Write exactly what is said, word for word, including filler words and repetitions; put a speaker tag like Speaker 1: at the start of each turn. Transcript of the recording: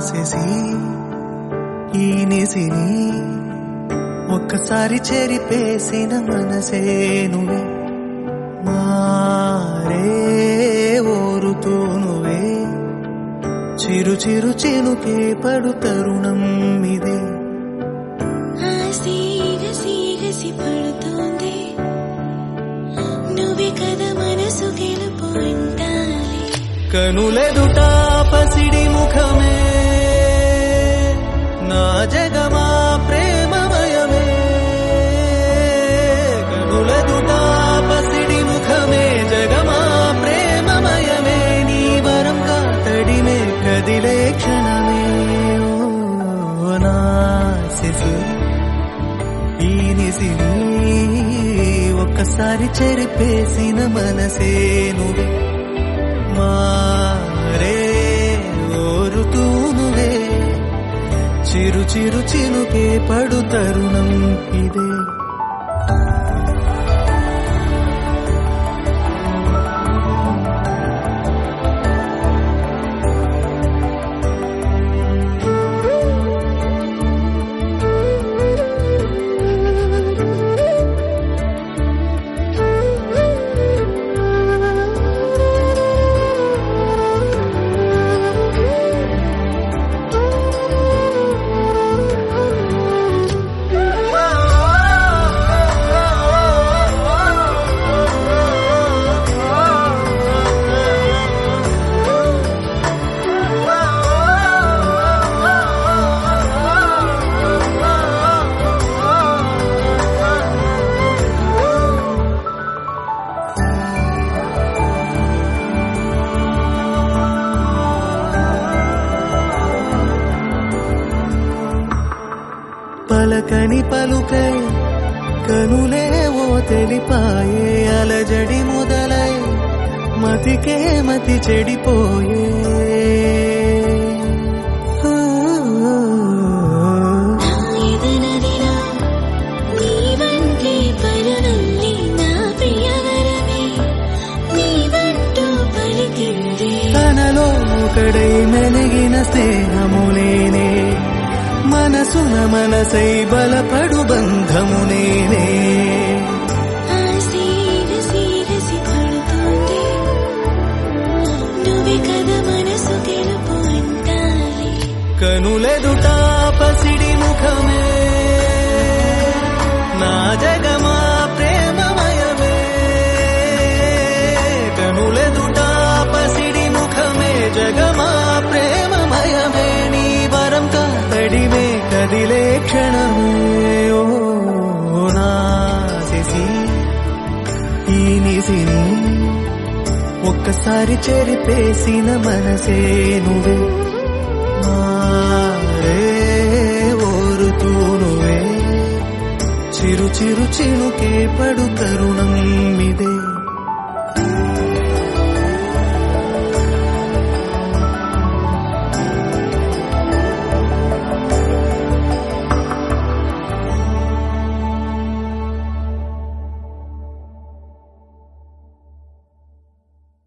Speaker 1: నాసేసి ఈ నిసిని ఒక్కసారి చెరిపేసిన మనసే నువ్వే మారే ఓరుతూ నువ్వే చిరు చిరు చినుకే పడు తరుణం ఇదే
Speaker 2: ఆసిగసిగసి పడుతోంది నువ్వే కదా మనసు గెలుపు అంటాలి
Speaker 1: కనులెదుట పసిడి ముఖమే నా జగమా ప్రేమమయమే కనులెదుట పసిడి ముఖమే జగమా ప్రేమమయమే నీ వరం కాతడిమే కదిలే క్షణమే ఓ నా శిశు ఈ నిసిని ఒక్కసారి చెరిపేసిన మనసే నువ్వే మారే ఓరుతూ నువ్వే చిరు చిరు చినుకే పడు తరుణం ఇదే పలకని పలుకై కనులే ఓ తెలిపాయే అలజడి మొదలై మతికే మతి చెడిపోయే తనలో ఒకడై మెలిగిన స్నేహములేనే మనసున మనసై బలపడు బంధము నేనే
Speaker 2: ఆసిగసిగసి పడుతోంది నువ్వే కదా మనసు గెలుపు అంటాలి
Speaker 1: కనులెదుట పసిడి ముఖమే నా జగమా ప్రేమమయమే కనులెదుట పసిడి ముఖమే జగమా ప్రేమమయమే నీ వరం కాతడిమే కదిలే క్షణమే ఓ నా శిశి ఈ నిసిని ఒక్కసారి చెరిపేసిన మనసే నువ్వే మారే ఓరుతూ నువ్వే చిరు చిరు చినుకే పడు తరుణం ఇదే